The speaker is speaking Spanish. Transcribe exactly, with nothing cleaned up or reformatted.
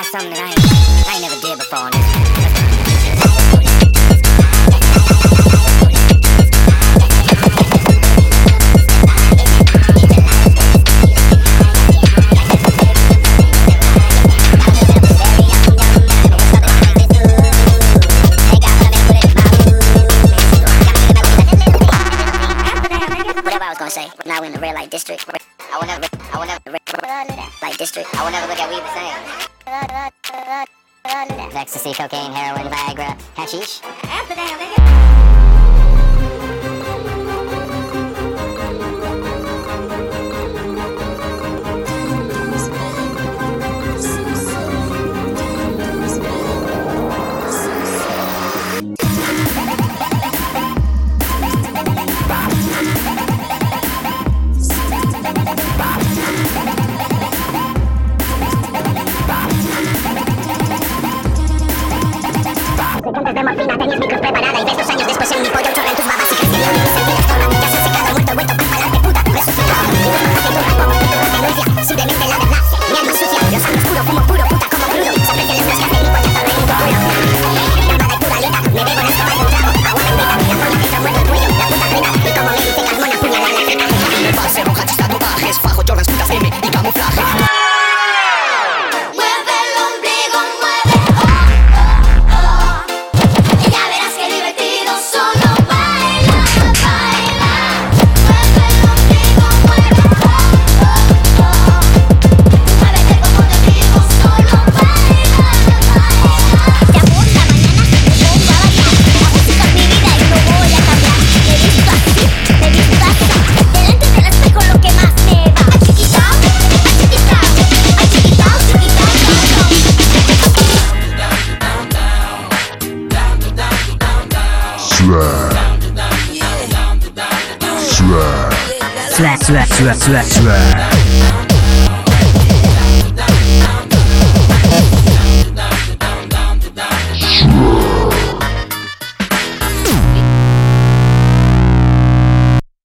something that I ain't, I ain't never did before on this. Say, now we're in the red light district. I will never, I will never, red light district. I will never look at weed the same. Ecstasy, cocaine, heroin, Viagra, hashish. De morfina, tenías micros preparada y ves dos años después en mi pollo chorra en tus babas y crees que yo ni sentí las tormentas has secado, muerto, vuelto para pa'lante, puta, resucitado. Y no hace tu rap, tu denuncia, simplemente la verdad, mi alma sucia, los años puro, fumo puro, puta como crudo, se aprecian las flascas de mi pollazo de un puro. Llamada y pura liga, me bebo la escoba de un trago, agua bendita, la forma que te muerto el cuello, la puta ruina, y como me dice Carmona, puñalada la frena. Me pase, hojas, tatuajes, fajo, Jordans, putas M y camuflaje. Swag, swag, swag, swag, swag.